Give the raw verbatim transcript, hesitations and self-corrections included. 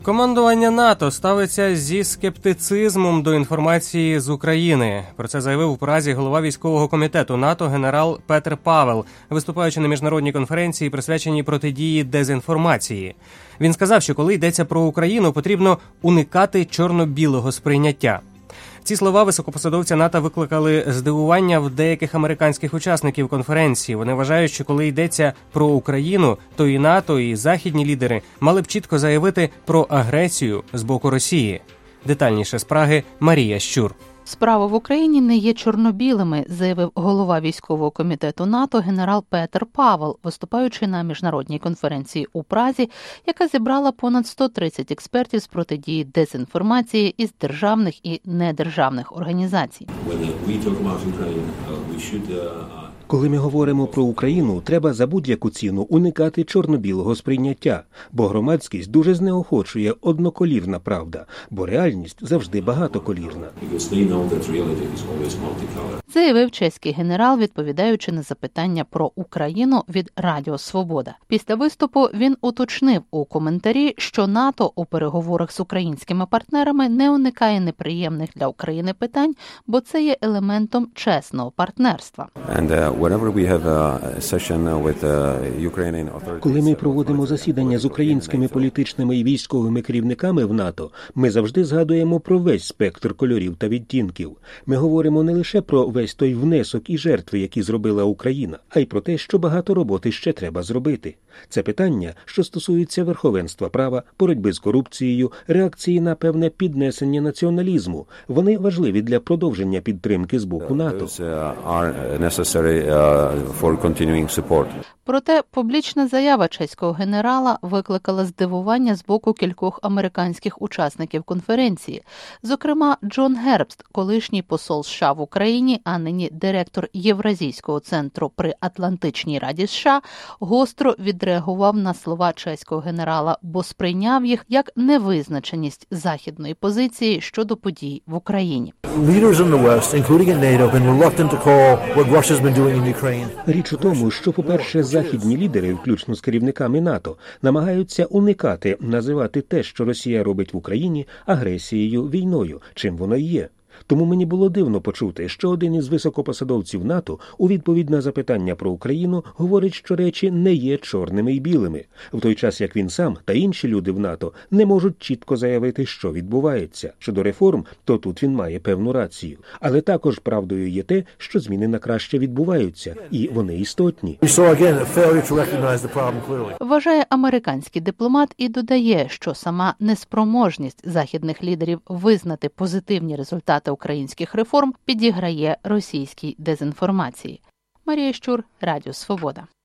Командування НАТО ставиться зі скептицизмом до інформації з України. Про це заявив у Празі голова військового комітету НАТО генерал Петр Павел, виступаючи на міжнародній конференції, присвяченій протидії дезінформації. Він сказав, що коли йдеться про Україну, потрібно уникати чорно-білого сприйняття. Ці слова високопосадовця НАТО викликали здивування в деяких американських учасників конференції. Вони вважають, що коли йдеться про Україну, то і НАТО, і західні лідери мали б чітко заявити про агресію з боку Росії. Детальніше з Праги Марія Щур. Справи в Україні не є чорно-білими, заявив голова військового комітету НАТО генерал Петр Павел, виступаючи на міжнародній конференції у Празі, яка зібрала понад сто тридцять експертів з протидії дезінформації із державних і недержавних організацій. Коли ми говоримо про Україну, треба за будь-яку ціну уникати чорно-білого сприйняття, бо громадськість дуже знеохочує одноколірна правда, бо реальність завжди багатоколірна. Заявив чеський генерал, відповідаючи на запитання про Україну від Радіо Свобода. Після виступу він уточнив у коментарі, що НАТО у переговорах з українськими партнерами не уникає неприємних для України питань, бо це є елементом чесного партнерства. Коли ми проводимо засідання з українськими політичними і військовими керівниками в НАТО, ми завжди згадуємо про весь спектр кольорів та відтінків. Ми говоримо не лише про весь той внесок і жертви, які зробила Україна, а й про те, що багато роботи ще треба зробити. Це питання, що стосується верховенства права, боротьби з корупцією, реакції на певне піднесення націоналізму. Вони важливі для продовження підтримки з боку НАТО. Проте публічна заява чеського генерала викликала здивування з боку кількох американських учасників конференції. Зокрема, Джон Гербст, колишній посол США в Україні, а нині директор Євразійського центру при Атлантичній Раді США, гостро відреагував на слова чеського генерала, бо сприйняв їх як невизначеність західної позиції щодо подій в Україні. Річ у тому, що, по-перше, західні лідери, включно з керівниками НАТО, намагаються уникати називати те, що Росія робить в Україні, агресією, війною, чим воно і є. Тому мені було дивно почути, що один із високопосадовців НАТО у відповідь на запитання про Україну говорить, що речі не є чорними і білими, в той час як він сам та інші люди в НАТО не можуть чітко заявити, що відбувається. Щодо реформ, то тут він має певну рацію. Але також правдою є те, що зміни на краще відбуваються, і вони істотні. Вважає американський дипломат і додає, що сама неспроможність західних лідерів визнати позитивні результати українських реформ підіграє російській дезінформації. Марія Щур, Радіо Свобода.